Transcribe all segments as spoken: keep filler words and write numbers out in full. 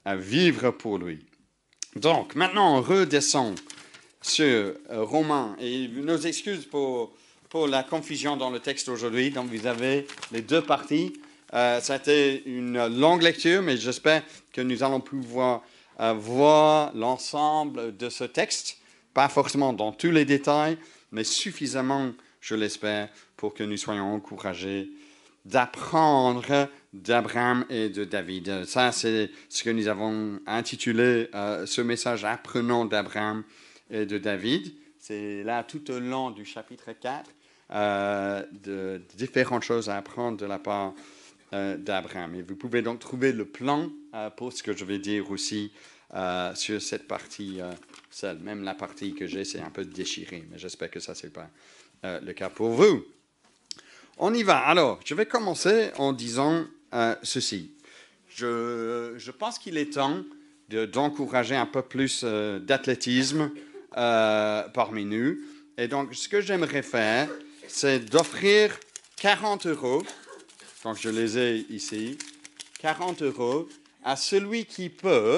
à vivre pour lui. Donc, maintenant, on redescend sur euh, Romains. Et nos excuses pour, pour la confusion dans le texte aujourd'hui. Donc, vous avez les deux parties. Euh, ça a été une longue lecture, mais j'espère que nous allons pouvoir euh, voir l'ensemble de ce texte. Pas forcément dans tous les détails, mais suffisamment, je l'espère, pour que nous soyons encouragés d'apprendre d'Abraham et de David. Ça, c'est ce que nous avons intitulé euh, ce message « Apprenons d'Abraham et de David ». C'est là tout au long du chapitre quatre, euh, de, de différentes choses à apprendre de la part euh, d'Abraham. Et vous pouvez donc trouver le plan euh, pour ce que je vais dire aussi euh, sur cette partie euh, seule. Même la partie que j'ai, c'est un peu déchiré, mais j'espère que ça, ce n'est pas euh, le cas pour vous. On y va. Alors, je vais commencer en disant euh, ceci. Je, je pense qu'il est temps de, d'encourager un peu plus euh, d'athlétisme euh, parmi nous. Et donc, ce que j'aimerais faire, c'est d'offrir quarante euros, donc je les ai ici, quarante euros à celui qui peut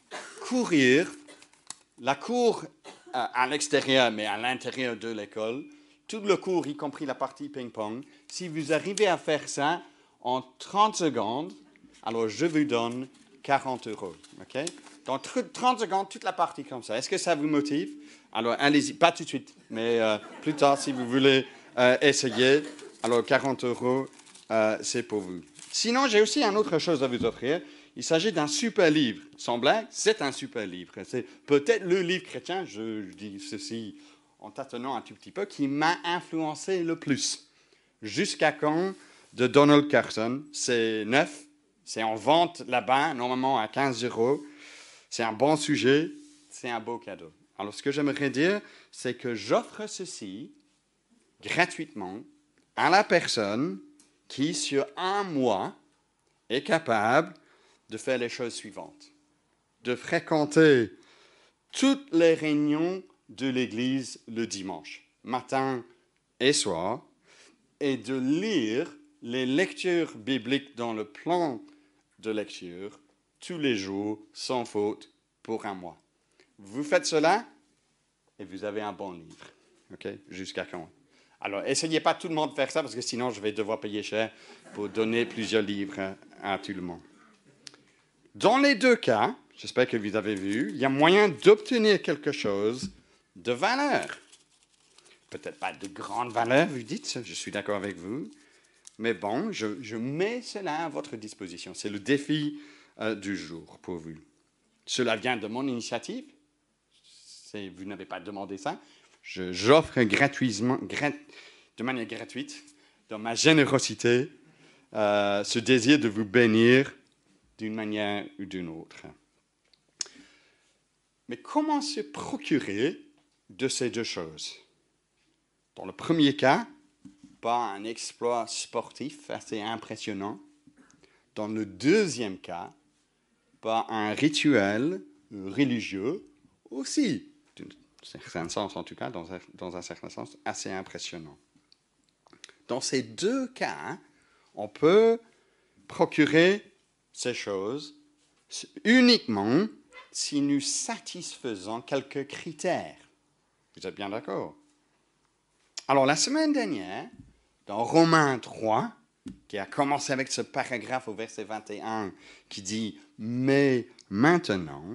courir la cour euh, à l'extérieur, mais à l'intérieur de l'école, tout le cours, y compris la partie ping-pong. Si vous arrivez à faire ça en trente secondes, alors je vous donne quarante euros. Okay? Dans trente secondes, toute la partie comme ça. Est-ce que ça vous motive? Alors, allez-y, pas tout de suite, mais euh, plus tard, si vous voulez euh, essayer. Alors, quarante euros, euh, c'est pour vous. Sinon, j'ai aussi une autre chose à vous offrir. Il s'agit d'un super livre. Sans blague, c'est un super livre. C'est peut-être le livre chrétien, je, je dis ceci en tâtonnant un tout petit peu, qui m'a influencé le plus. Jusqu'à quand, de Donald Carson. C'est neuf, c'est en vente là-bas, normalement à quinze euros. C'est un bon sujet, c'est un beau cadeau. Alors, ce que j'aimerais dire, c'est que j'offre ceci gratuitement à la personne qui, sur un mois, est capable de faire les choses suivantes. De fréquenter toutes les réunions de l'Église le dimanche, matin et soir, et de lire les lectures bibliques dans le plan de lecture tous les jours, sans faute, pour un mois. Vous faites cela, et vous avez un bon livre. Okay? Jusqu'à quand? Alors, essayez pas tout le monde de faire ça, parce que sinon, je vais devoir payer cher pour donner plusieurs livres à tout le monde. Dans les deux cas, j'espère que vous avez vu, il y a moyen d'obtenir quelque chose de valeur. Peut-être pas de grande valeur, vous dites, je suis d'accord avec vous, mais bon, je, je mets cela à votre disposition. C'est le défi euh, du jour pour vous. Cela vient de mon initiative. C'est, vous n'avez pas demandé ça. Je, j'offre gratuitement, grat, de manière gratuite, dans ma générosité, euh, ce désir de vous bénir d'une manière ou d'une autre. Mais comment se procurer de ces deux choses? Dans le premier cas, pas un exploit sportif assez impressionnant. Dans le deuxième cas, pas un rituel religieux aussi, dans un certain sens en tout cas, dans un, dans un certain sens, assez impressionnant. Dans ces deux cas, on peut procurer ces choses uniquement si nous satisfaisons quelques critères. Vous êtes bien d'accord? Alors, la semaine dernière, dans Romains trois, qui a commencé avec ce paragraphe au verset vingt et un qui dit « Mais maintenant »,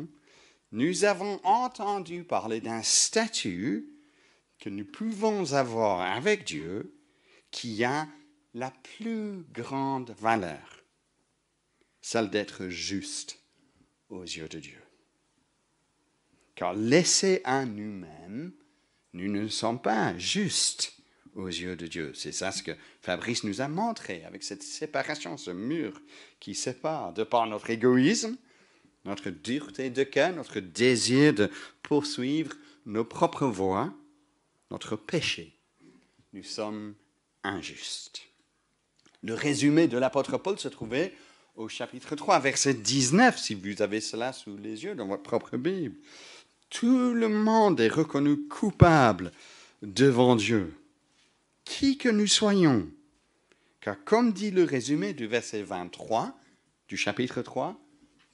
nous avons entendu parler d'un statut que nous pouvons avoir avec Dieu qui a la plus grande valeur, celle d'être juste aux yeux de Dieu. Car laissés à nous-mêmes, nous ne sommes pas justes aux yeux de Dieu. C'est ça ce que Fabrice nous a montré avec cette séparation, ce mur qui sépare de par notre égoïsme, notre dureté de cœur, notre désir de poursuivre nos propres voies, notre péché. Nous sommes injustes. Le résumé de l'apôtre Paul se trouvait au chapitre trois, verset dix-neuf, si vous avez cela sous les yeux dans votre propre Bible. Tout le monde est reconnu coupable devant Dieu, qui que nous soyons. Car comme dit le résumé du verset vingt-trois du chapitre trois,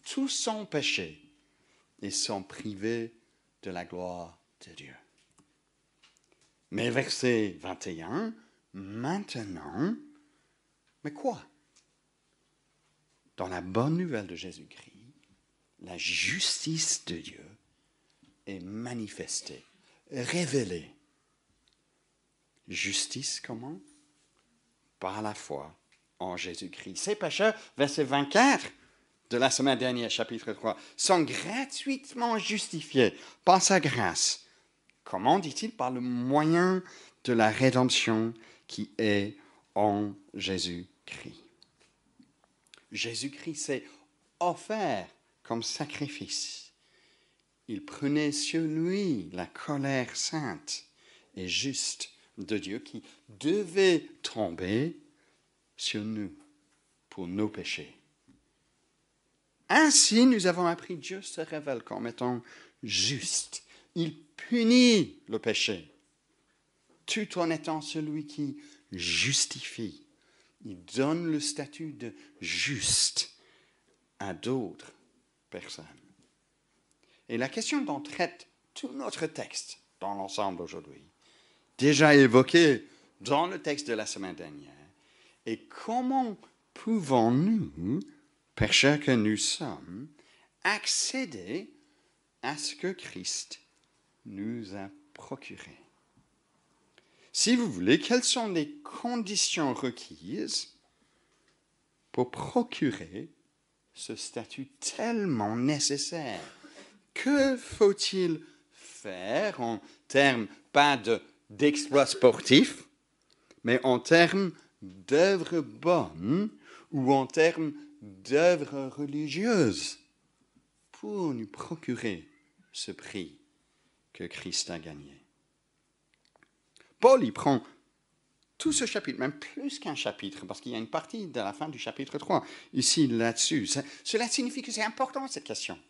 tous sont péchés et sont privés de la gloire de Dieu. Mais verset vingt et un, maintenant, mais quoi? Dans la bonne nouvelle de Jésus-Christ, la justice de Dieu est manifestée, révélée. Justice comment? Par la foi en Jésus-Christ. Ces pécheurs, verset vingt-quatre de la semaine dernière, chapitre trois, sont gratuitement justifiés par sa grâce. Comment dit-il? Par le moyen de la rédemption qui est en Jésus-Christ. Jésus-Christ s'est offert comme sacrifice. Il prenait sur lui la colère sainte et juste de Dieu qui devait tomber sur nous pour nos péchés. Ainsi, nous avons appris, Dieu se révèle comme étant juste. Il punit le péché, tout en étant celui qui justifie. Il donne le statut de juste à d'autres personnes. Et la question dont traite tout notre texte dans l'ensemble aujourd'hui, déjà évoquée dans le texte de la semaine dernière, est comment pouvons-nous, pécheurs que nous sommes, accéder à ce que Christ nous a procuré. Si vous voulez, quelles sont les conditions requises pour procurer ce statut tellement nécessaire? Que faut-il faire en termes, pas de, d'exploits sportifs, mais en termes d'œuvres bonnes ou en termes d'œuvres religieuses pour nous procurer ce prix que Christ a gagné? Paul y prend tout ce chapitre, même plus qu'un chapitre, parce qu'il y a une partie de la fin du chapitre trois, ici, là-dessus. Ça, cela signifie que c'est important, cette question.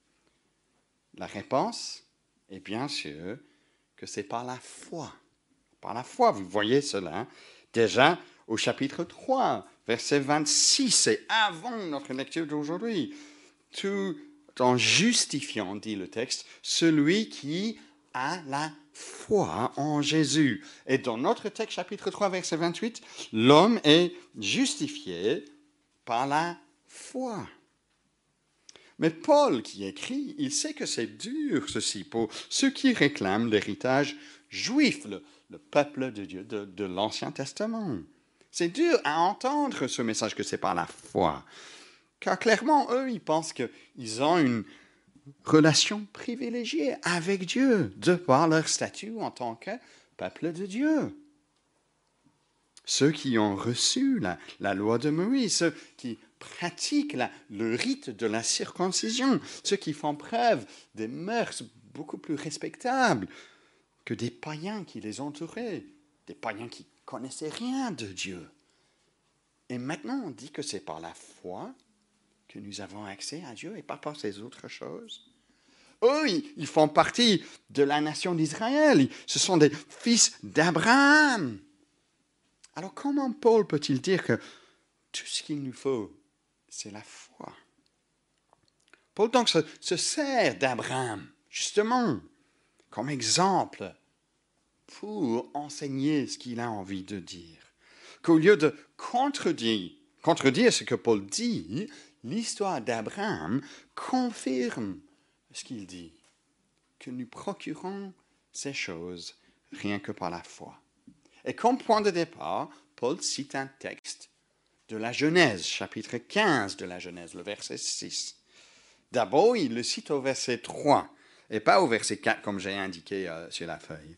La réponse est bien sûr que c'est par la foi. Par la foi, vous voyez cela déjà au chapitre trois, verset vingt-six, et avant notre lecture d'aujourd'hui. Tout en justifiant, dit le texte, celui qui a la foi en Jésus. Et dans notre texte, chapitre trois, verset vingt-huit, l'homme est justifié par la foi. Mais Paul qui écrit, il sait que c'est dur ceci pour ceux qui réclament l'héritage juif, le, le peuple de Dieu de, de l'Ancien Testament. C'est dur à entendre ce message que c'est par la foi. Car clairement, eux, ils pensent qu'ils ont une relation privilégiée avec Dieu, de par leur statut en tant que peuple de Dieu. Ceux qui ont reçu la, la loi de Moïse, ceux qui pratiquent la, le rite de la circoncision, ceux qui font preuve des mœurs beaucoup plus respectables que des païens qui les entouraient, des païens qui ne connaissaient rien de Dieu. Et maintenant, on dit que c'est par la foi que nous avons accès à Dieu et pas par ces autres choses. Eux, ils font partie de la nation d'Israël. Ce sont des fils d'Abraham. Alors comment Paul peut-il dire que tout ce qu'il nous faut, c'est la foi? Paul donc se, se sert d'Abraham, justement, comme exemple pour enseigner ce qu'il a envie de dire. Qu'au lieu de contredire, contredire ce que Paul dit, l'histoire d'Abraham confirme ce qu'il dit, que nous procurons ces choses rien que par la foi. Et comme point de départ, Paul cite un texte de la Genèse, chapitre quinze de la Genèse, le verset six. D'abord, il le cite au verset trois, et pas au verset quatre, comme j'ai indiqué euh, sur la feuille.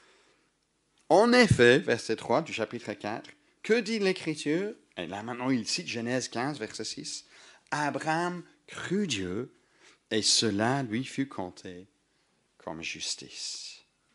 En effet, verset trois du chapitre quatre, que dit l'Écriture? Et là maintenant, il cite Genèse quinze, verset six. Abraham crut Dieu, et cela lui fut compté comme justice.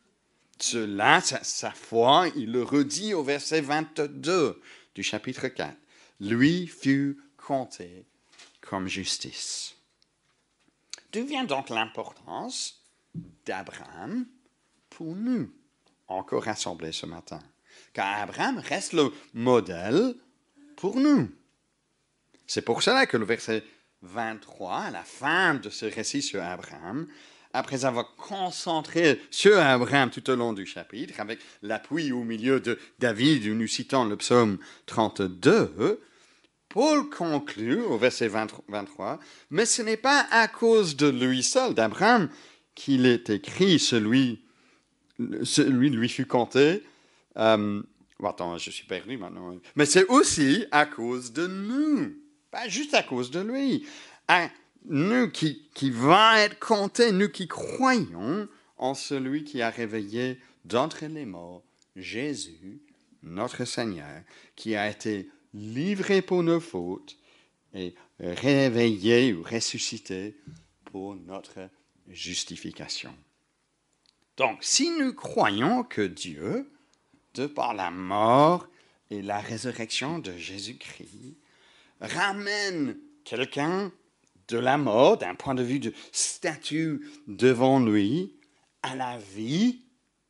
Cela, sa, sa foi, il le redit au verset vingt-deux du chapitre quatre. Lui fut compté comme justice. D'où vient donc l'importance d'Abraham pour nous, encore rassemblés ce matin? Car Abraham reste le modèle pour nous. C'est pour cela que le verset vingt-trois, à la fin de ce récit sur Abraham, après avoir concentré sur Abraham tout au long du chapitre, avec l'appui au milieu de David, où nous citons le psaume trente-deux, Paul conclut au verset vingt-trois, « Mais ce n'est pas à cause de lui seul, d'Abraham, qu'il est écrit, celui, celui lui fut compté. Euh, attends, je suis perdu maintenant. Mais c'est aussi à cause de nous, pas juste à cause de lui. À nous qui, qui va être compté, nous qui croyons en celui qui a réveillé d'entre les morts, Jésus, notre Seigneur, qui a été livré pour nos fautes et réveillé ou ressuscité pour notre justification. Donc, si nous croyons que Dieu, de par la mort et la résurrection de Jésus-Christ, ramène quelqu'un de la mort, d'un point de vue de statut devant lui, à la vie,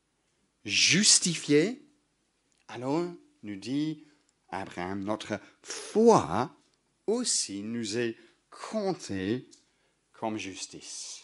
justifié, alors, nous dit Abraham, notre foi aussi nous est comptée comme justice.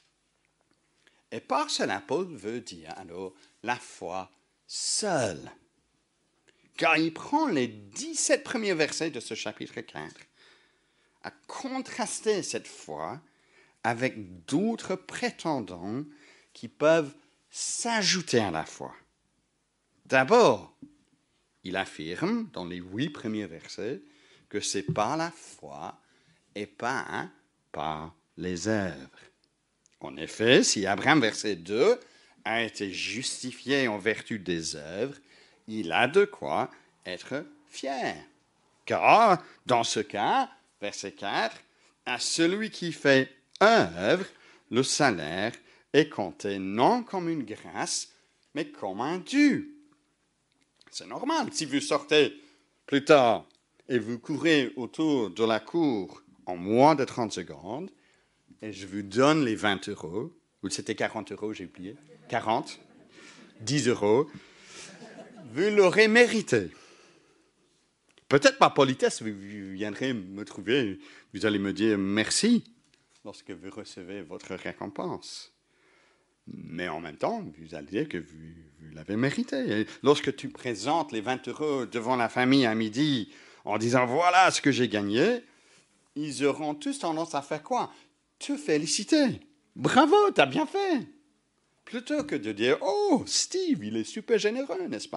Et par cela, Paul veut dire alors la foi seule. Car il prend les dix-sept premiers versets de ce chapitre quatre à contraster cette foi avec d'autres prétendants qui peuvent s'ajouter à la foi. D'abord, il affirme dans les huit premiers versets que c'est par la foi et pas par les œuvres. En effet, si Abraham, verset deux, a été justifié en vertu des œuvres, il a de quoi être fier. Car, dans ce cas, verset quatre, à celui qui fait œuvre, le salaire est compté non comme une grâce, mais comme un dû. C'est normal. Si vous sortez plus tard et vous courez autour de la cour en moins de trente secondes, et je vous donne les vingt euros, ou c'était quarante euros, j'ai oublié, quarante, dix euros, vous l'aurez mérité. Peut-être par politesse, vous viendrez me trouver, vous allez me dire merci lorsque vous recevez votre récompense. Mais en même temps, vous allez dire que vous, vous l'avez mérité. Et lorsque tu présentes les vingt euros devant la famille à midi en disant « Voilà ce que j'ai gagné », ils auront tous tendance à faire quoi ? Te féliciter. Bravo, t'as bien fait. Plutôt que de dire « Oh, Steve, il est super généreux, n'est-ce pas ?»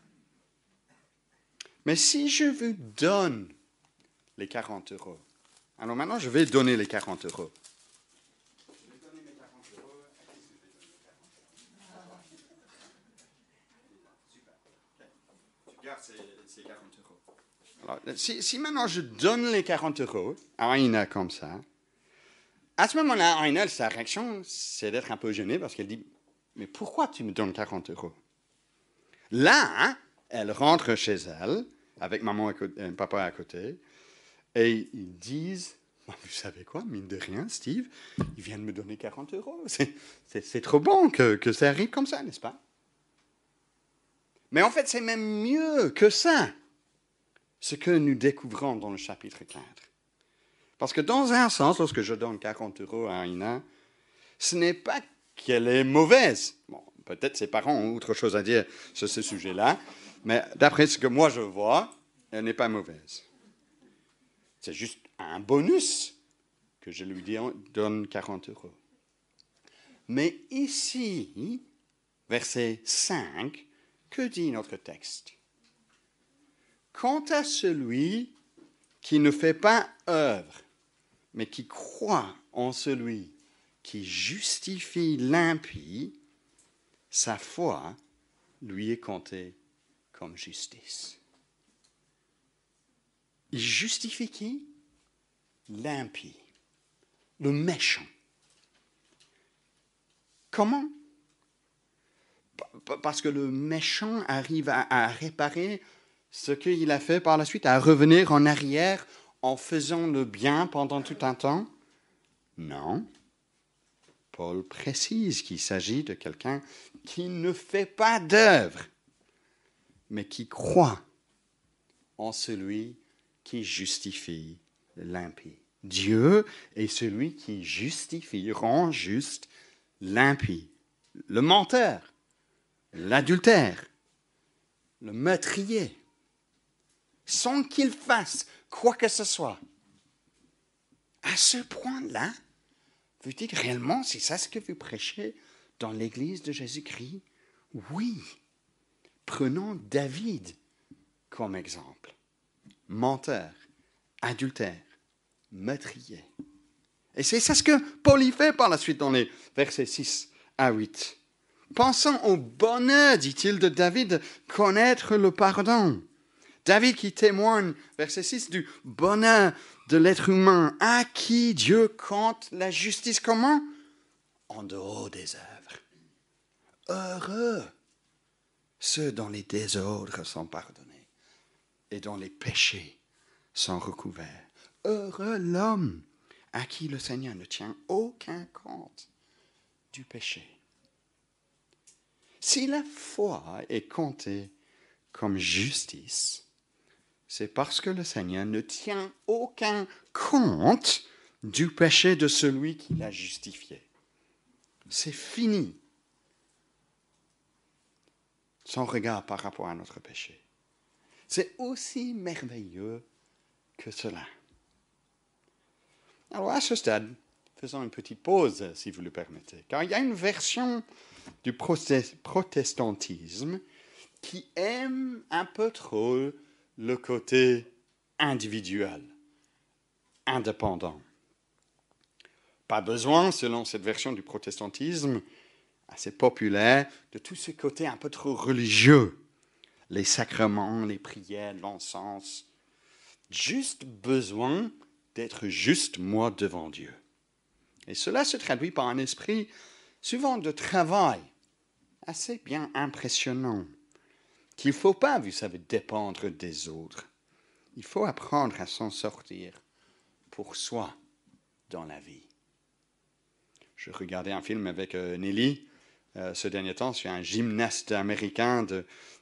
Mais si je vous donne les quarante euros, alors maintenant je vais donner les quarante euros. Je vais donner mes quarante euros. Super. Okay. Tu gardes ces, ces quarante euros. Alors, si, si maintenant je donne les quarante euros à Aina comme ça, à ce moment-là, Aina, sa réaction, c'est d'être un peu gênée parce qu'elle dit « Mais pourquoi tu me donnes quarante euros ?» Là, elle rentre chez elle, avec maman et papa à côté, et ils disent « Vous savez quoi, mine de rien, Steve, il vient de me donner quarante euros. C'est, c'est, c'est trop bon que, que ça arrive comme ça, n'est-ce pas ?» Mais en fait, c'est même mieux que ça, ce que nous découvrons dans le chapitre quatre. Parce que dans un sens, lorsque je donne quarante euros à Aina, ce n'est pas qu'elle est mauvaise. Bon, peut-être ses parents ont autre chose à dire sur ce sujet-là, mais d'après ce que moi je vois, elle n'est pas mauvaise. C'est juste un bonus que je lui donne quarante euros. Mais ici, verset cinq, que dit notre texte ? Quant à celui qui ne fait pas œuvre, mais qui croit en celui qui justifie l'impie, sa foi lui est comptée comme justice. Il justifie qui ? L'impie, le méchant. Comment ? Parce que le méchant arrive à, à réparer ce qu'il a fait par la suite, à revenir en arrière en faisant le bien pendant tout un temps ? Non. Paul précise qu'il s'agit de quelqu'un qui ne fait pas d'œuvre, mais qui croit en celui qui justifie l'impie. Dieu est celui qui justifie, rend juste l'impie, le menteur, l'adultère, le meurtrier, sans qu'il fasse quoi que ce soit. À ce point-là, vous dites réellement, c'est ça ce que vous prêchez dans l'Église de Jésus-Christ? Oui. Prenons David comme exemple. Menteur, adultère, meurtrier. Et c'est ça ce que Paul y fait par la suite dans les versets six à huit. Pensons au bonheur, dit-il, de David de connaître le pardon. David qui témoigne, verset six, du bonheur de l'être humain à qui Dieu compte la justice. Comment? En dehors des œuvres. Heureux ceux dont les désordres sont pardonnés et dont les péchés sont recouverts. Heureux l'homme à qui le Seigneur ne tient aucun compte du péché. Si la foi est comptée comme justice, c'est parce que le Seigneur ne tient aucun compte du péché de celui qui l'a justifié. C'est fini. Son regard par rapport à notre péché. C'est aussi merveilleux que cela. Alors à ce stade, faisons une petite pause, si vous le permettez, car il y a une version du protestantisme qui aime un peu trop le côté individuel, indépendant. Pas besoin, selon cette version du protestantisme, assez populaire, de tout ce côté un peu trop religieux, les sacrements, les prières, l'encens. Juste besoin d'être juste moi devant Dieu. Et cela se traduit par un esprit souvent de travail, assez bien impressionnant, qu'il ne faut pas, vous savez, dépendre des autres. Il faut apprendre à s'en sortir pour soi dans la vie. Je regardais un film avec euh, Nelly euh, ce dernier temps sur un gymnaste américain de,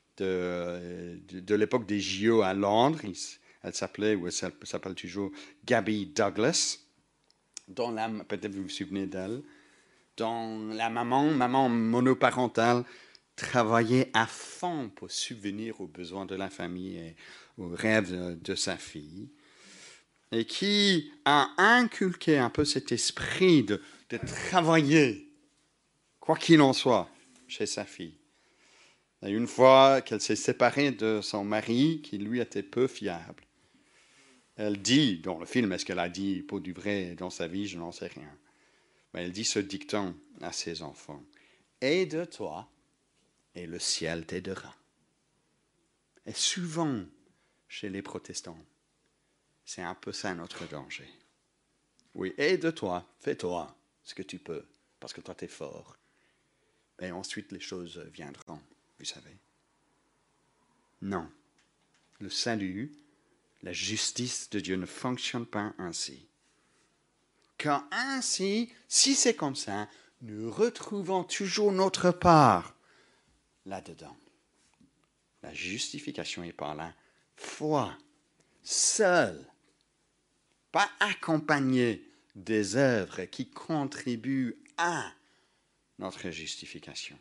de, de, de l'époque des J O à Londres. Il, elle s'appelait, ou elle s'appelle toujours, Gabby Douglas. Dont la, peut-être vous vous souvenez d'elle. Dont la maman, maman monoparentale, travaillait à fond pour subvenir aux besoins de la famille et aux rêves de sa fille. Et qui a inculqué un peu cet esprit de, de travailler, quoi qu'il en soit, chez sa fille. Et une fois qu'elle s'est séparée de son mari, qui lui était peu fiable, elle dit, dans le film, est-ce qu'elle a dit pour du vrai dans sa vie, je n'en sais rien. Mais elle dit ce dicton à ses enfants. Aide-toi et le ciel t'aidera. Et souvent, chez les protestants, c'est un peu ça notre danger. Oui, aide-toi, fais-toi ce que tu peux, parce que toi tu es fort. Et ensuite les choses viendront, vous savez. Non, le salut, la justice de Dieu ne fonctionne pas ainsi. Car ainsi, si c'est comme ça, nous retrouvons toujours notre part là-dedans. La justification est par la foi, seule, pas accompagnée des œuvres qui contribuent à notre justification.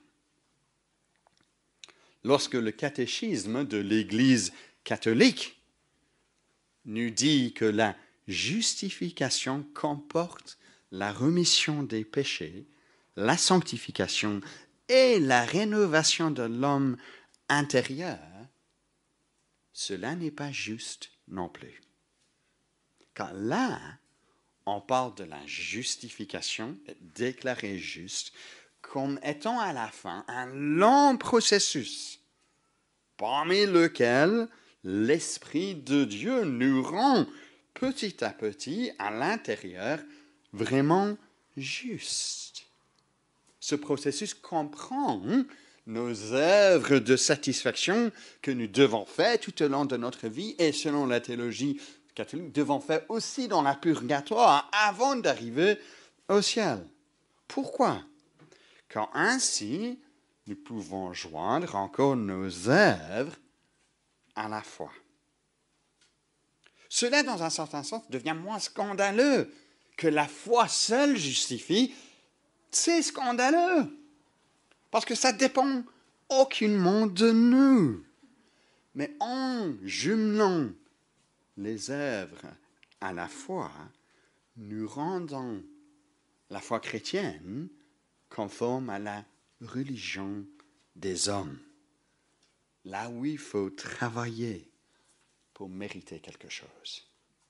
Lorsque le catéchisme de l'Église catholique nous dit que la justification comporte la rémission des péchés, la sanctification et la rénovation de l'homme intérieur, cela n'est pas juste non plus. Car là, on parle de la justification, déclarée juste, comme étant à la fin un long processus, parmi lequel l'Esprit de Dieu nous rend petit à petit à l'intérieur vraiment juste. Ce processus comprend nos œuvres de satisfaction que nous devons faire tout au long de notre vie et selon la théologie catholique, devons faire aussi dans la purgatoire avant d'arriver au ciel. Pourquoi? Car ainsi, nous pouvons joindre encore nos œuvres à la foi. Cela, dans un certain sens, devient moins scandaleux que la foi seule justifie. C'est scandaleux, parce que ça dépend aucunement de nous. Mais en jumelant les œuvres à la foi, nous rendons la foi chrétienne conforme à la religion des hommes. Là où il faut travailler pour mériter quelque chose.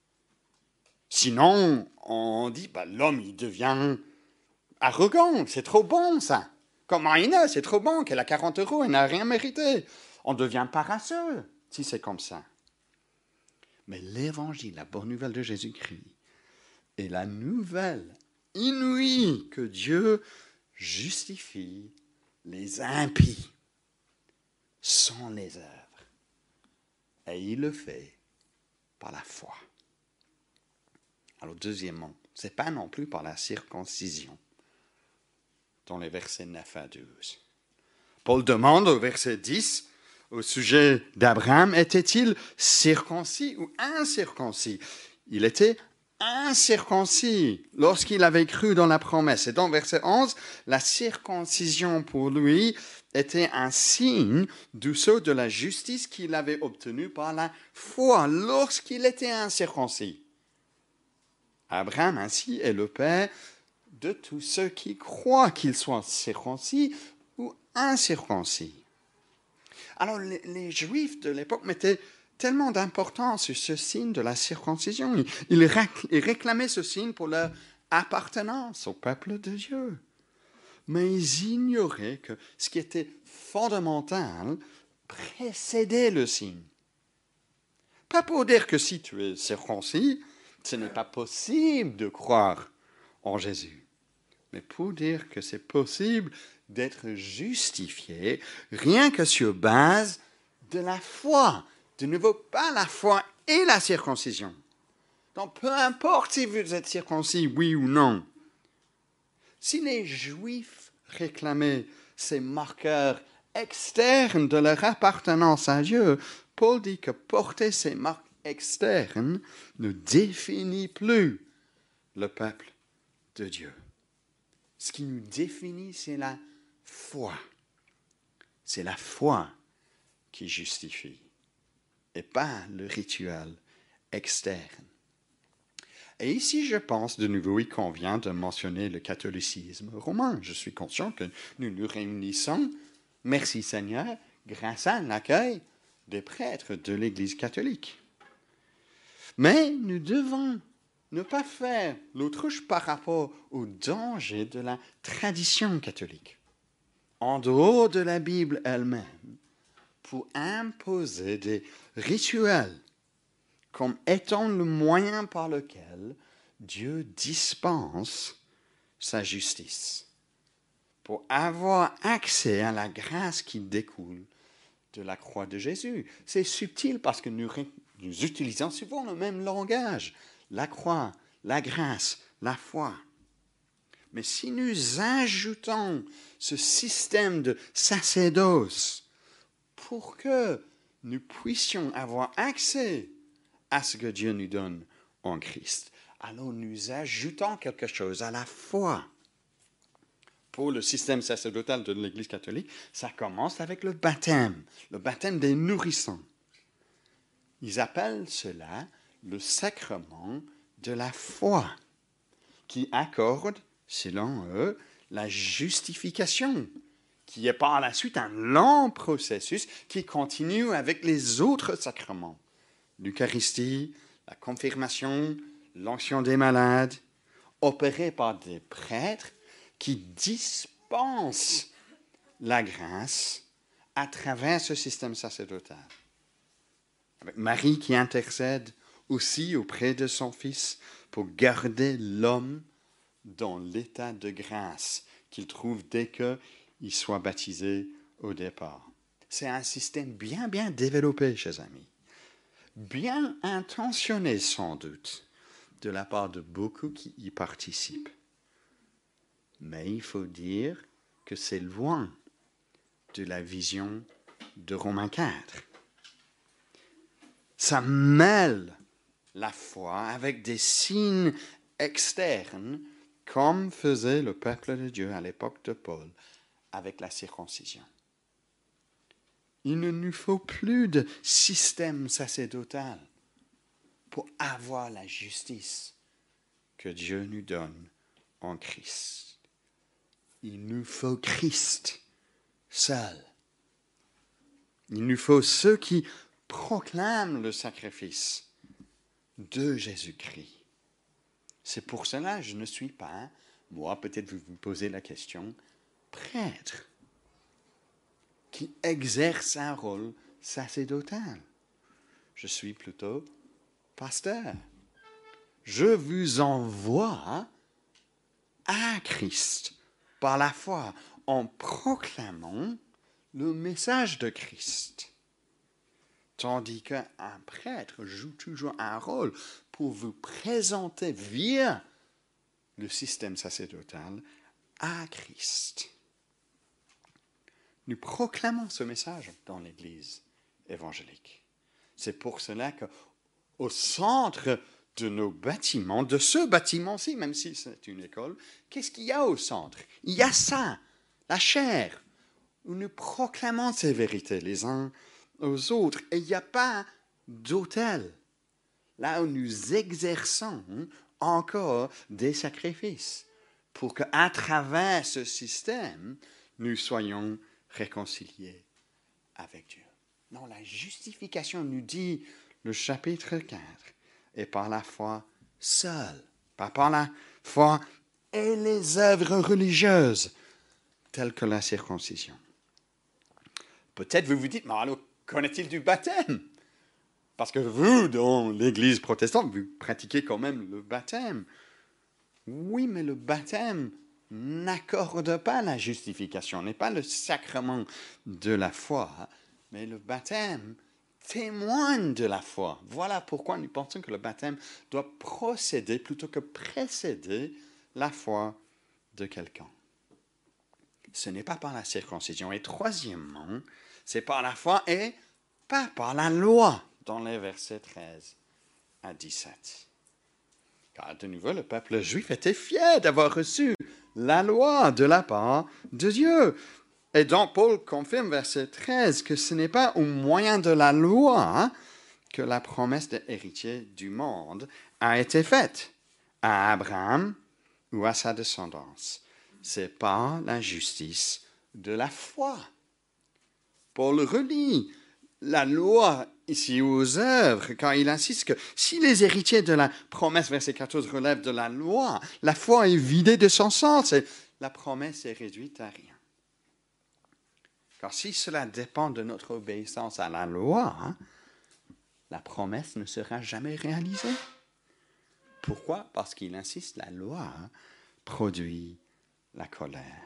Sinon, on dit, bah, l'homme, il devient arrogant, c'est trop bon ça. Comme Marina, c'est trop bon qu'elle a quarante euros, elle n'a rien mérité. On devient paresseux si c'est comme ça. Mais l'évangile, la bonne nouvelle de Jésus-Christ, est la nouvelle inouïe que Dieu justifie les impies sans les œuvres. Et il le fait par la foi. Alors deuxièmement, ce n'est pas non plus par la circoncision, dans les versets neuf à douze. Paul demande au verset dix, au sujet d'Abraham, était-il circoncis ou incirconcis? Il était incirconcis lorsqu'il avait cru dans la promesse. Et dans verset onze, la circoncision pour lui était un signe du sceau de la justice qu'il avait obtenu par la foi lorsqu'il était incirconcis. Abraham ainsi est le père de tous ceux qui croient qu'ils soient circoncis ou incirconcis. Alors les, les Juifs de l'époque mettaient tellement d'importance sur ce signe de la circoncision. Ils, ils réclamaient ce signe pour leur appartenance au peuple de Dieu. Mais ils ignoraient que ce qui était fondamental précédait le signe. Pas pour dire que si tu es circoncis, ce n'est pas possible de croire en Jésus, mais pour dire que c'est possible d'être justifié rien que sur base de la foi. De nouveau, pas la foi et la circoncision. Donc, peu importe si vous êtes circoncis, oui ou non. Si les Juifs réclamaient ces marqueurs externes de leur appartenance à Dieu, Paul dit que porter ces marques externes ne définit plus le peuple de Dieu. Ce qui nous définit, c'est la foi. C'est la foi qui justifie, et pas le rituel externe. Et ici, je pense, de nouveau, il convient de mentionner le catholicisme romain. Je suis conscient que nous nous réunissons, merci Seigneur, grâce à l'accueil des prêtres de l'Église catholique. Mais nous devons ne pas faire l'autruche par rapport au danger de la tradition catholique, en dehors de la Bible elle-même, pour imposer des rituels comme étant le moyen par lequel Dieu dispense sa justice, pour avoir accès à la grâce qui découle de la croix de Jésus. C'est subtil parce que nous, nous utilisons souvent le même langage, la croix, la grâce, la foi. Mais si nous ajoutons ce système de sacerdoce pour que nous puissions avoir accès à ce que Dieu nous donne en Christ, alors nous ajoutons quelque chose à la foi. Pour le système sacerdotal de l'Église catholique, ça commence avec le baptême, le baptême des nourrissons. Ils appellent cela le sacrement de la foi, qui accorde, selon eux, la justification, qui est par la suite un long processus qui continue avec les autres sacrements. L'Eucharistie, la confirmation, l'onction des malades, opérés par des prêtres qui dispensent la grâce à travers ce système sacerdotal. Avec Marie qui intercède aussi auprès de son Fils pour garder l'homme dans l'état de grâce qu'il trouve dès qu'il soit baptisé au départ. C'est un système bien, bien développé, chers amis. Bien intentionné sans doute de la part de beaucoup qui y participent. Mais il faut dire que c'est loin de la vision de Romains quatre. Ça mêle la foi avec des signes externes, comme faisait le peuple de Dieu à l'époque de Paul avec la circoncision. Il ne nous faut plus de système sacerdotal pour avoir la justice que Dieu nous donne en Christ. Il nous faut Christ seul. Il nous faut ceux qui proclament le sacrifice de Jésus-Christ. C'est pour cela que je ne suis pas, moi, peut-être vous vous posez la question, prêtre qui exerce un rôle sacerdotal. Je suis plutôt pasteur. Je vous envoie à Christ par la foi en proclamant le message de Christ. Tandis qu'un prêtre joue toujours un rôle pour vous présenter via le système sacerdotal à Christ. Nous proclamons ce message dans l'Église évangélique. C'est pour cela qu'au centre de nos bâtiments, de ce bâtiment-ci, même si c'est une école, qu'est-ce qu'il y a au centre? Il y a ça, la chair, où nous proclamons ces vérités les uns aux autres. Et il n'y a pas d'autel, là où nous exerçons encore des sacrifices, pour qu'à travers ce système, nous soyons réconciliés avec Dieu. Non, la justification, nous dit le chapitre quatre, est par la foi seule, pas par la foi et les œuvres religieuses, telles que la circoncision. Peut-être vous vous dites, mais alors, qu'en est-il du baptême? Parce que vous, dans l'Église protestante, vous pratiquez quand même le baptême. Oui, mais le baptême n'accorde pas la justification, n'est pas le sacrement de la foi, mais le baptême témoigne de la foi. Voilà pourquoi nous pensons que le baptême doit procéder plutôt que précéder la foi de quelqu'un. Ce n'est pas par la circoncision. Et troisièmement, c'est par la foi et pas par la loi, dans les versets treize à dix-sept. Car de nouveau, le peuple juif était fier d'avoir reçu la loi de la part de Dieu. Et donc, Paul confirme, verset treize, que ce n'est pas au moyen de la loi que la promesse d'héritier du monde a été faite à Abraham ou à sa descendance. C'est par la justice de la foi. Paul relie la loi ici aux œuvres, car il insiste que si les héritiers de la promesse, verset quatorze, relèvent de la loi, la foi est vidée de son sens et la promesse est réduite à rien. Car si cela dépend de notre obéissance à la loi, hein, la promesse ne sera jamais réalisée. Pourquoi? Parce qu'il insiste, la loi hein, produit la colère.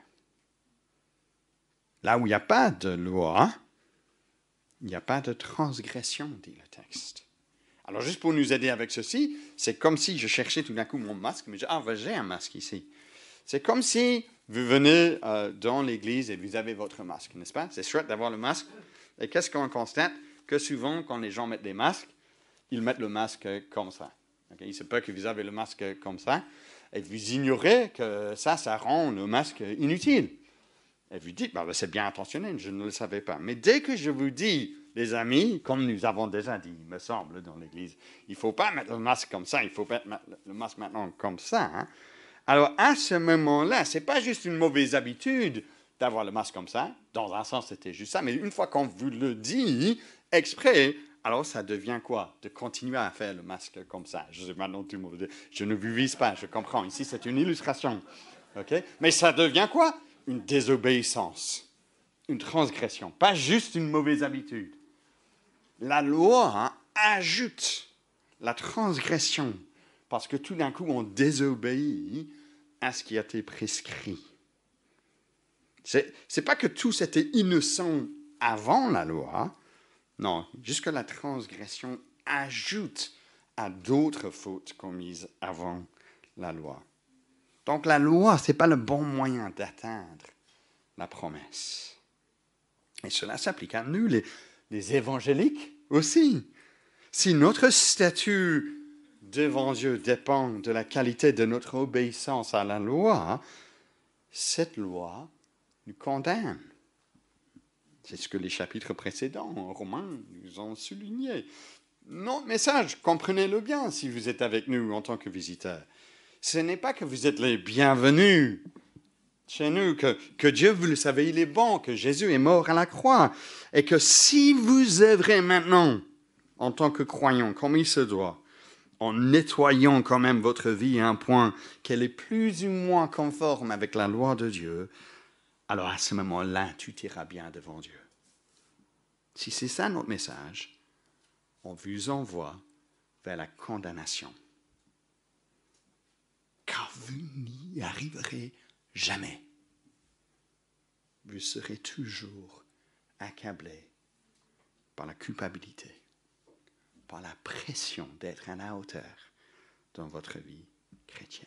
Là où il n'y a pas de loi, il n'y a pas de transgression, dit le texte. Alors, juste pour nous aider avec ceci, c'est comme si je cherchais tout d'un coup mon masque, mais je, ah, j'ai un masque ici. C'est comme si vous venez euh, dans l'église et vous avez votre masque, n'est-ce pas? C'est chouette d'avoir le masque. Et qu'est-ce qu'on constate? Que souvent, quand les gens mettent des masques, ils mettent le masque comme ça. Okay? Il se peut que vous avez le masque comme ça, et vous ignorez que ça, ça rend le masque inutile. Et vous dites, bah, c'est bien intentionné, je ne le savais pas. Mais dès que je vous dis, les amis, comme nous avons déjà dit, il me semble, dans l'Église, il ne faut pas mettre le masque comme ça, il faut mettre le masque maintenant comme ça. Hein. Alors, à ce moment-là, ce n'est pas juste une mauvaise habitude d'avoir le masque comme ça. Dans un sens, c'était juste ça. Mais une fois qu'on vous le dit exprès, alors ça devient quoi? De continuer à faire le masque comme ça. Je sais maintenant tout le monde. Je ne vous vise pas, je comprends. Ici, c'est une illustration. Okay? Mais ça devient quoi? Une désobéissance, une transgression, pas juste une mauvaise habitude. La loi hein, ajoute la transgression parce que tout d'un coup, on désobéit à ce qui a été prescrit. Ce n'est pas que tous étaient innocents avant la loi, non, juste que la transgression ajoute à d'autres fautes commises avant la loi. Donc la loi, ce n'est pas le bon moyen d'atteindre la promesse. Et cela s'applique à nous, les, les évangéliques aussi. Si notre statut devant Dieu dépend de la qualité de notre obéissance à la loi, cette loi nous condamne. C'est ce que les chapitres précédents, en Romains, nous ont souligné. Notre message, comprenez-le bien si vous êtes avec nous en tant que visiteurs. Ce n'est pas que vous êtes les bienvenus chez nous, que, que Dieu, vous le savez, il est bon, que Jésus est mort à la croix, et que si vous œuvrez maintenant en tant que croyant, comme il se doit, en nettoyant quand même votre vie à un point qu'elle est plus ou moins conforme avec la loi de Dieu, alors à ce moment-là, tout ira bien devant Dieu. Si c'est ça notre message, on vous envoie vers la condamnation. Car vous n'y arriverez jamais. Vous serez toujours accablé par la culpabilité, par la pression d'être à la hauteur dans votre vie chrétienne.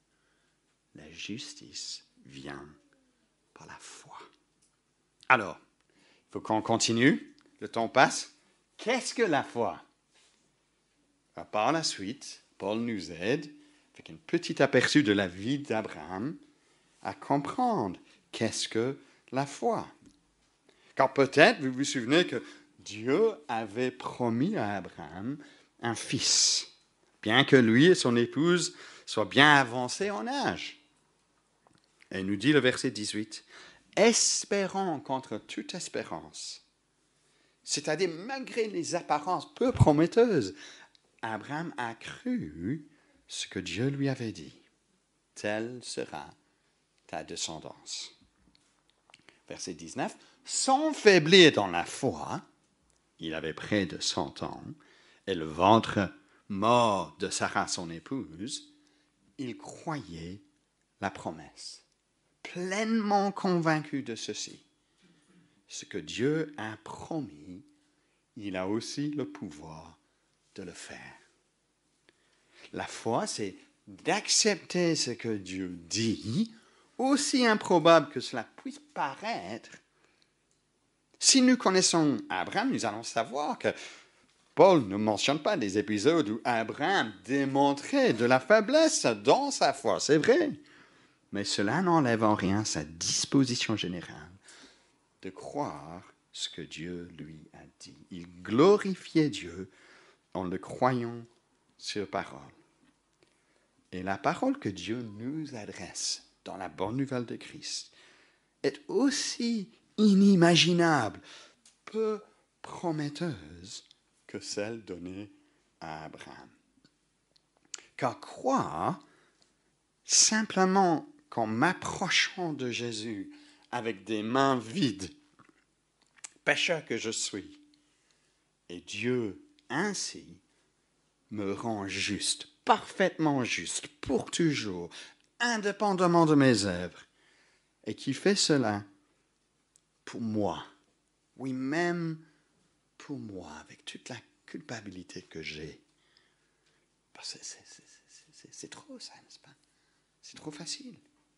La justice vient par la foi. Alors, il faut qu'on continue. Le temps passe. Qu'est-ce que la foi? Alors, par la suite, Paul nous aide, avec un petit aperçu de la vie d'Abraham, à comprendre qu'est-ce que la foi. Car peut-être, vous vous souvenez que Dieu avait promis à Abraham un fils, bien que lui et son épouse soient bien avancés en âge. Et il nous dit le verset dix-huit, « Espérant contre toute espérance », c'est-à-dire malgré les apparences peu prometteuses, Abraham a cru ce que Dieu lui avait dit. Telle sera ta descendance. Verset dix-neuf, sans faiblir dans la foi, il avait près de cent ans, et le ventre mort de Sarah, son épouse, il croyait la promesse, pleinement convaincu de ceci. Ce que Dieu a promis, il a aussi le pouvoir de le faire. La foi, c'est d'accepter ce que Dieu dit, aussi improbable que cela puisse paraître. Si nous connaissons Abraham, nous allons savoir que Paul ne mentionne pas des épisodes où Abraham démontrait de la faiblesse dans sa foi, c'est vrai. Mais cela n'enlève en rien sa disposition générale de croire ce que Dieu lui a dit. Il glorifiait Dieu en le croyant sur parole. Et la parole que Dieu nous adresse dans la bonne nouvelle de Christ est aussi inimaginable, peu prometteuse que celle donnée à Abraham. Car croire simplement qu'en m'approchant de Jésus avec des mains vides, pécheur que je suis, et Dieu ainsi me rend juste, parfaitement juste, pour toujours, indépendamment de mes œuvres, et qui fait cela pour moi. Oui, même pour moi, avec toute la culpabilité que j'ai. C'est, c'est, c'est, c'est, c'est trop ça, n'est-ce pas? C'est trop facile.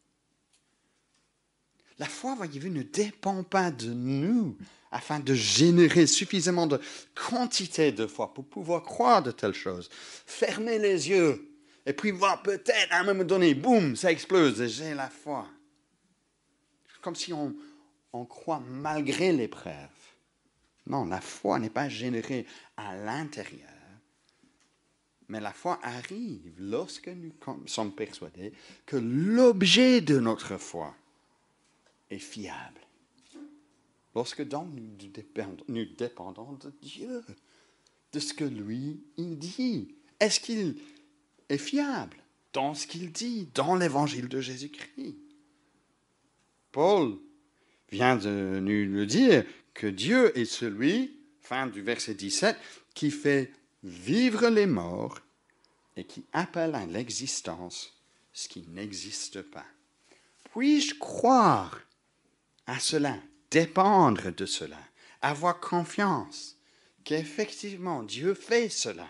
La foi, voyez-vous, ne dépend pas de nous afin de générer suffisamment de quantité de foi pour pouvoir croire de telles choses. Fermer les yeux et puis voir peut-être à un moment donné, boum, ça explose et j'ai la foi. Comme si on, on croit malgré l'épreuve. Non, la foi n'est pas générée à l'intérieur, mais la foi arrive lorsque nous sommes persuadés que l'objet de notre foi est fiable. Lorsque donc nous dépendons, nous dépendons de Dieu, de ce que lui, il dit. Est-ce qu'il est fiable dans ce qu'il dit, dans l'évangile de Jésus-Christ? Paul vient de nous le dire, que Dieu est celui, fin du verset dix-sept, qui fait vivre les morts et qui appelle à l'existence ce qui n'existe pas. Puis-je croire à cela, dépendre de cela, avoir confiance qu'effectivement Dieu fait cela?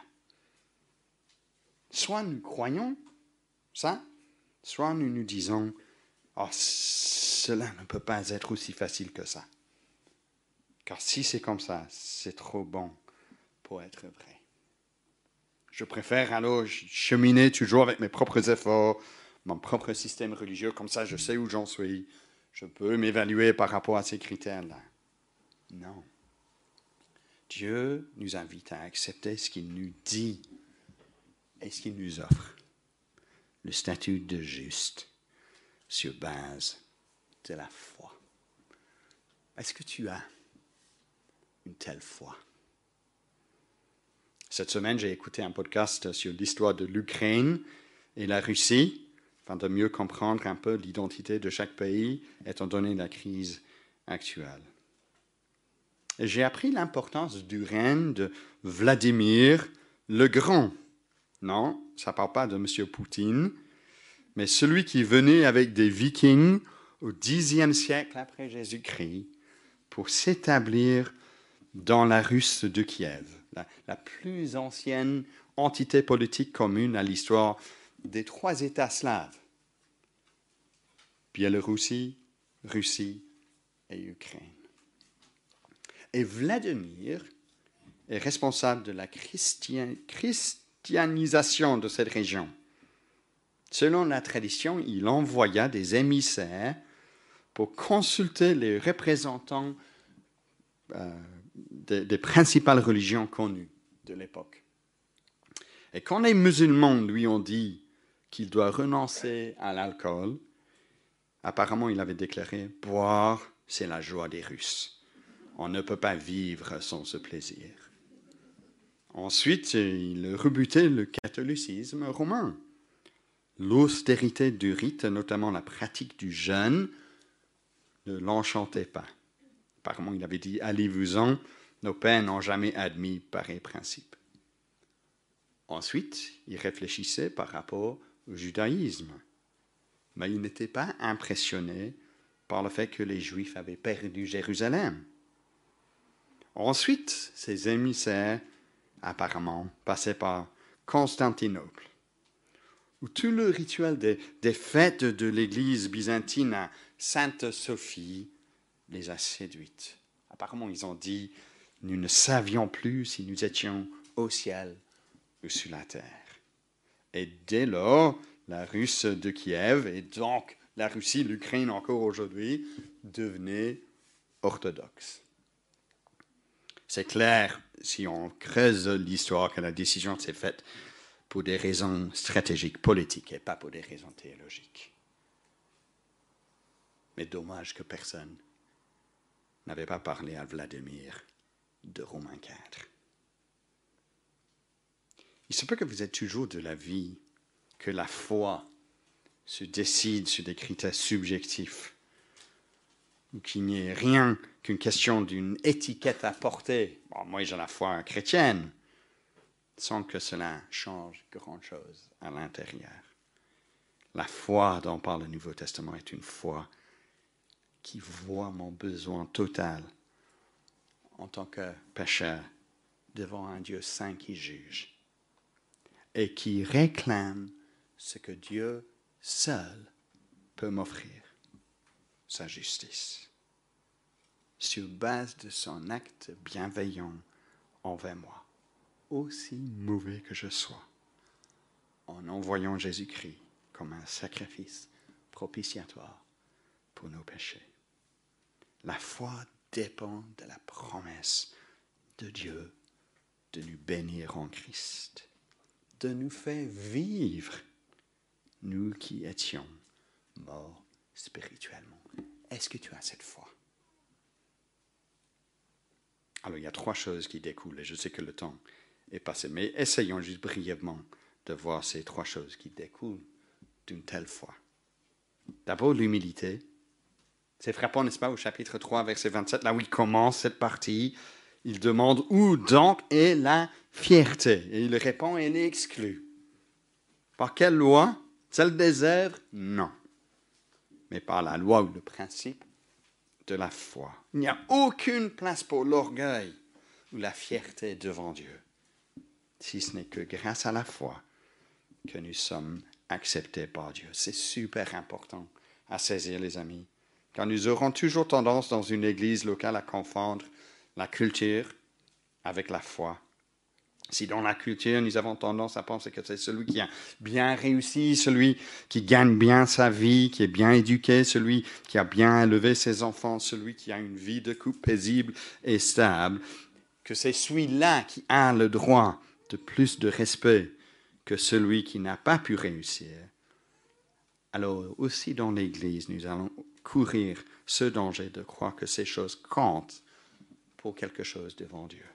Soit nous croyons ça, soit nous nous disons « Oh, cela ne peut pas être aussi facile que ça. » Car si c'est comme ça, c'est trop bon pour être vrai. Je préfère alors cheminer toujours avec mes propres efforts, mon propre système religieux, comme ça je sais où j'en suis. Je peux m'évaluer par rapport à ces critères-là. Non. Dieu nous invite à accepter ce qu'il nous dit et ce qu'il nous offre. Le statut de juste sur base de la foi. Est-ce que tu as une telle foi? Cette semaine, j'ai écouté un podcast sur l'histoire de l'Ukraine et la Russie, afin de mieux comprendre un peu l'identité de chaque pays, étant donné la crise actuelle. Et j'ai appris l'importance du règne de Vladimir le Grand. Non, ça ne parle pas de M. Poutine, mais celui qui venait avec des Vikings au dixième siècle après Jésus-Christ pour s'établir dans la Russe de Kiev, la, la plus ancienne entité politique commune à l'histoire des trois États slaves, Biélorussie, Russie et Ukraine. Et Vladimir est responsable de la christian, christianisation de cette région. Selon la tradition, il envoya des émissaires pour consulter les représentants euh, des, des principales religions connues de l'époque. Et quand les musulmans lui ont dit qu'il doit renoncer à l'alcool, apparemment il avait déclaré « Boire, c'est la joie des Russes. On ne peut pas vivre sans ce plaisir. » Ensuite, il rebutait le catholicisme romain. L'austérité du rite, notamment la pratique du jeûne, ne l'enchantait pas. Apparemment, il avait dit « Allez-vous-en, nos pères n'ont jamais admis pareil principe. » Ensuite, il réfléchissait par rapport au judaïsme. Mais il n'était pas impressionné par le fait que les Juifs avaient perdu Jérusalem. Ensuite, ses émissaires, apparemment, passaient par Constantinople, où tout le rituel des, des fêtes de l'église byzantine à Sainte-Sophie les a séduites. Apparemment, ils ont dit « Nous ne savions plus si nous étions au ciel ou sur la terre. » Et dès lors, la Russe de Kiev, et donc la Russie, l'Ukraine encore aujourd'hui, devenait orthodoxe. C'est clair, si on creuse l'histoire, que la décision s'est faite pour des raisons stratégiques, politiques, et pas pour des raisons théologiques. Mais dommage que personne n'avait pas parlé à Vladimir de Romains quatre. Il se peut que vous êtes toujours de l'avis que la foi se décide sur des critères subjectifs, ou qu'il n'y ait rien qu'une question d'une étiquette à porter. Bon, moi, j'ai la foi chrétienne, sans que cela change grand-chose à l'intérieur. La foi dont parle le Nouveau Testament est une foi qui voit mon besoin total en tant que pécheur devant un Dieu saint qui juge et qui réclame ce que Dieu seul peut m'offrir, sa justice, sur base de son acte bienveillant envers moi, aussi mauvais que je sois, en envoyant Jésus-Christ comme un sacrifice propitiatoire pour nos péchés. La foi dépend de la promesse de Dieu de nous bénir en Christ, de nous faire vivre, nous qui étions morts spirituellement. Est-ce que tu as cette foi? Alors, il y a trois choses qui découlent, et je sais que le temps est passé, mais essayons juste brièvement de voir ces trois choses qui découlent d'une telle foi. D'abord, l'humilité. C'est frappant, n'est-ce pas, au chapitre trois, verset vingt-sept, là où il commence cette partie, il demande où donc est la fierté. Et il répond, elle est exclue. Par quelle loi? Celle des œuvres? Non. Mais par la loi ou le principe de la foi. Il n'y a aucune place pour l'orgueil ou la fierté devant Dieu, si ce n'est que grâce à la foi que nous sommes acceptés par Dieu. C'est super important à saisir, les amis, car nous aurons toujours tendance dans une église locale à confondre la culture avec la foi. Si dans la culture, nous avons tendance à penser que c'est celui qui a bien réussi, celui qui gagne bien sa vie, qui est bien éduqué, celui qui a bien élevé ses enfants, celui qui a une vie de couple paisible et stable, que c'est celui-là qui a le droit de plus de respect que celui qui n'a pas pu réussir, alors aussi dans l'Église, nous allons courir ce danger de croire que ces choses comptent pour quelque chose devant Dieu.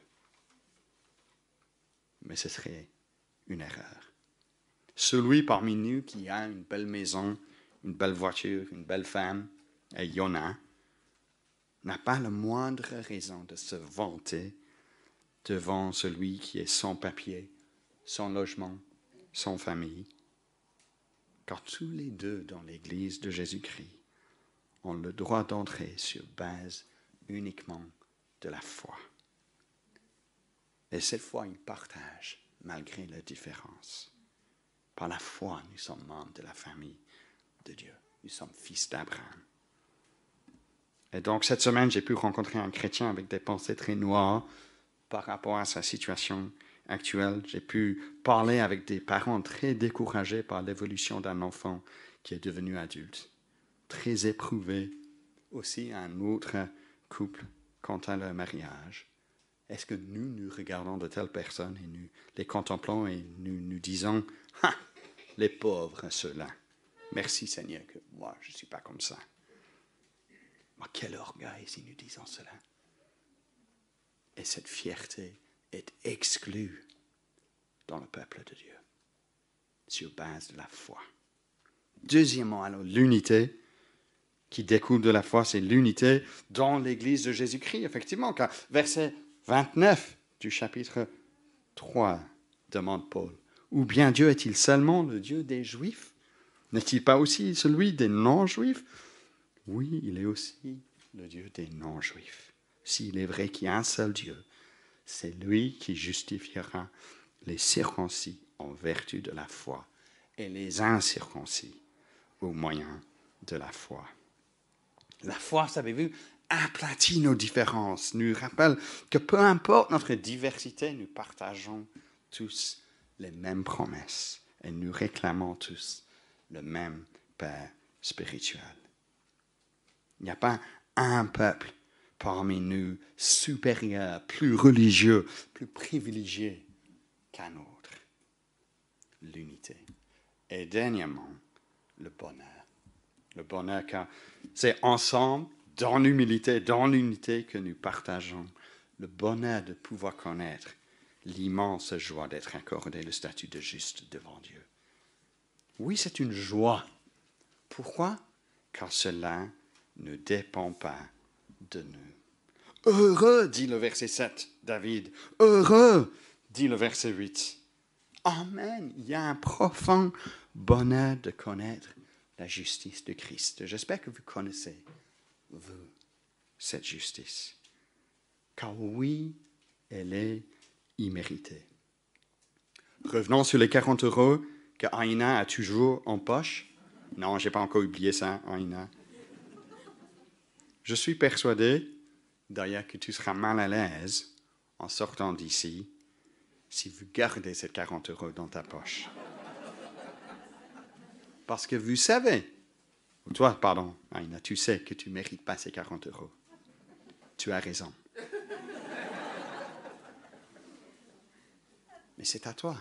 Mais ce serait une erreur. Celui parmi nous qui a une belle maison, une belle voiture, une belle femme, et il y en a, n'a pas la moindre raison de se vanter devant celui qui est sans papier, sans logement, sans famille. Car tous les deux dans l'Église de Jésus-Christ ont le droit d'entrer sur base uniquement de la foi. Et cette fois, ils partagent malgré la différence. Par la foi, nous sommes membres de la famille de Dieu. Nous sommes fils d'Abraham. Et donc, cette semaine, j'ai pu rencontrer un chrétien avec des pensées très noires par rapport à sa situation actuelle. J'ai pu parler avec des parents très découragés par l'évolution d'un enfant qui est devenu adulte, très éprouvés aussi un autre couple quant à leur mariage. Est-ce que nous, nous regardons de telles personnes et nous les contemplons et nous nous disons « Ah, les pauvres ceux-là, merci Seigneur que moi, je ne suis pas comme ça. » Mais quel orgueil si nous disons cela. Et cette fierté est exclue dans le peuple de Dieu, sur base de la foi. Deuxièmement, alors, l'unité qui découle de la foi, c'est l'unité dans l'Église de Jésus-Christ, effectivement, car verset vingt-neuf du chapitre trois demande Paul, « Ou bien Dieu est-il seulement le Dieu des Juifs? N'est-il pas aussi celui des non-Juifs? Oui, il est aussi le Dieu des non-Juifs. S'il est vrai qu'il y a un seul Dieu, c'est lui qui justifiera les circoncis en vertu de la foi et les incirconcis au moyen de la foi. » La foi, savez-vous, aplatit nos différences, nous rappelle que peu importe notre diversité, nous partageons tous les mêmes promesses et nous réclamons tous le même Père spirituel. Il n'y a pas un peuple parmi nous supérieur, plus religieux, plus privilégié qu'un autre. L'unité. Et dernièrement, le bonheur. Le bonheur, car c'est ensemble, dans l'humilité, dans l'unité, que nous partageons le bonheur de pouvoir connaître l'immense joie d'être accordé le statut de juste devant Dieu. Oui, c'est une joie. Pourquoi? Car cela ne dépend pas de nous. Heureux, dit le verset sept, David. Heureux, dit le verset huit. Amen. Il y a un profond bonheur de connaître la justice de Christ. J'espère que vous connaissez, vous, cette justice. Car oui, elle est imméritée. Revenons sur les quarante euros que Aïna a toujours en poche. Non, je n'ai pas encore oublié ça, Aïna. Je suis persuadé, d'ailleurs, que tu seras mal à l'aise en sortant d'ici si vous gardez ces quarante euros dans ta poche. Parce que vous savez, toi, pardon, Aïna, tu sais que tu ne mérites pas ces quarante euros. Tu as raison. Mais c'est à toi.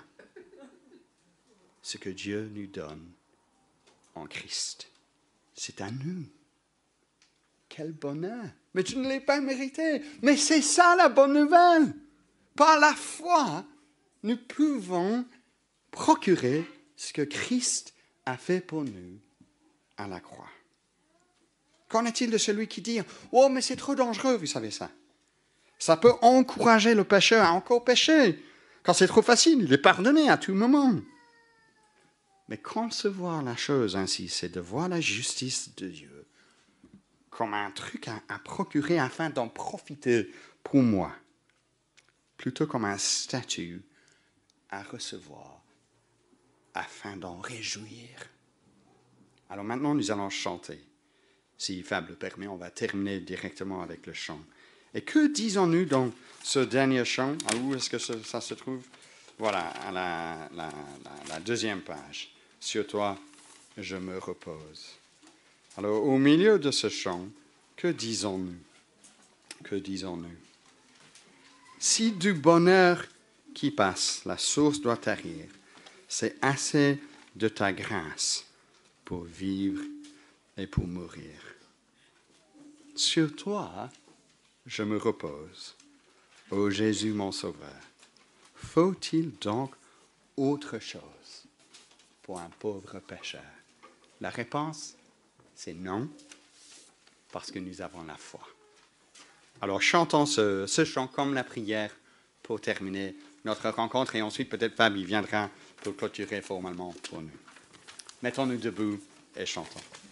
Ce que Dieu nous donne en Christ, c'est à nous. Quel bonheur! Mais tu ne l'as pas mérité. Mais c'est ça la bonne nouvelle. Par la foi, nous pouvons procurer ce que Christ a fait pour nous à la croix. Qu'en est-il de celui qui dit « Oh, mais c'est trop dangereux, vous savez ça. Ça peut encourager le pécheur à encore pécher. Quand c'est trop facile, il est pardonné à tout moment. » Mais concevoir la chose ainsi, c'est de voir la justice de Dieu comme un truc à, à procurer afin d'en profiter pour moi, plutôt comme un statut à recevoir afin d'en réjouir. Alors maintenant, nous allons chanter. Si Fab le permet, on va terminer directement avec le chant. Et que disons-nous dans ce dernier chant? Où est-ce que ça, ça se trouve? Voilà, à la, la, la, la deuxième page. Sur toi, je me repose. Alors, au milieu de ce chant, que disons-nous? Que disons-nous? Si du bonheur qui passe, la source doit tarir, c'est assez de ta grâce pour vivre et pour mourir. Sur toi, je me repose, ô Jésus mon Sauveur. Faut-il donc autre chose pour un pauvre pécheur? La réponse, c'est non, parce que nous avons la foi. Alors chantons ce, ce chant comme la prière pour terminer notre rencontre et ensuite peut-être Fabien viendra pour clôturer formellement pour nous. Mettons-nous debout et chantons.